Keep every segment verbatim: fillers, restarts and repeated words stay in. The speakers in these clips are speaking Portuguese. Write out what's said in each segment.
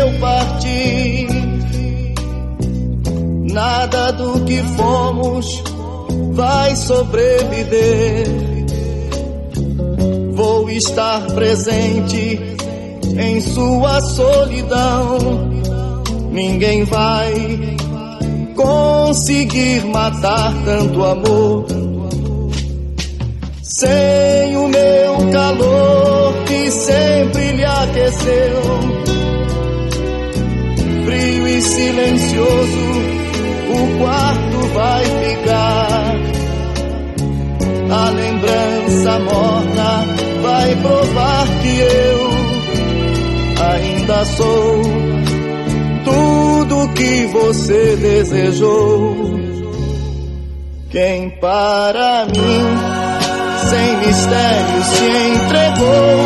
eu partir, nada do que fomos vai sobreviver. Vou estar presente em sua solidão. Ninguém vai conseguir matar tanto amor. Sem o meu calor que sempre lhe aqueceu, frio e silencioso o quarto vai ficar. A lembrança morna vai provar que eu ainda sou tudo que você desejou. Quem para mim sem mistério se entregou,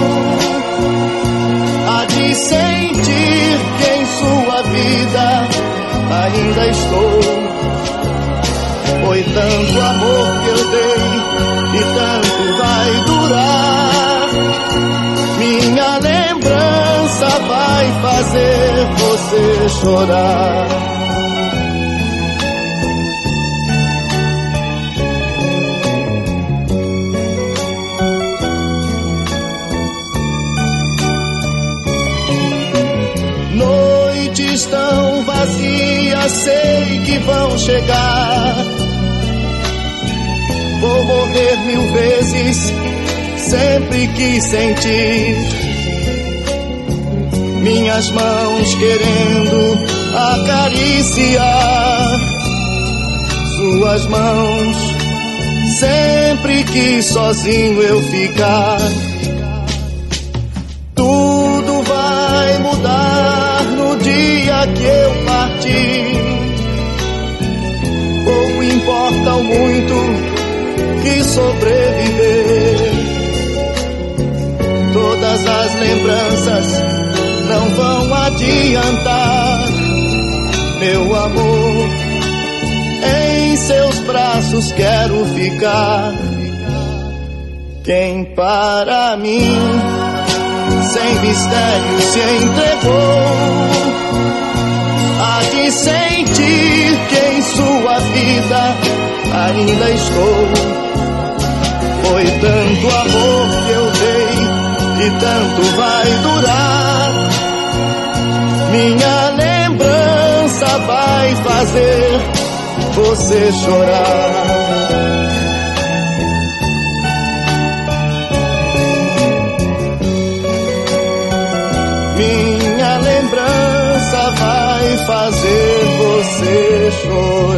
há de sentir que em sua vida ainda estou. Foi tanto amor que eu dei e tanto vai durar. Minha lembrança vai fazer você chorar. Noites tão vazias sei que vão chegar. Vou morrer mil vezes sempre que sentir minhas mãos querendo acariciar suas mãos sempre que sozinho eu ficar. Tudo vai mudar no dia que eu partir. Pouco importa o muito que sobreviver. Todas as lembranças não vão adiantar. Meu amor, em seus braços quero ficar. Quem para mim sem mistério se entregou, há de sentir que em sua vida ainda estou. Foi tanto amor que eu dei e tanto vai durar. Minha lembrança vai fazer você chorar. Minha lembrança vai fazer você chorar.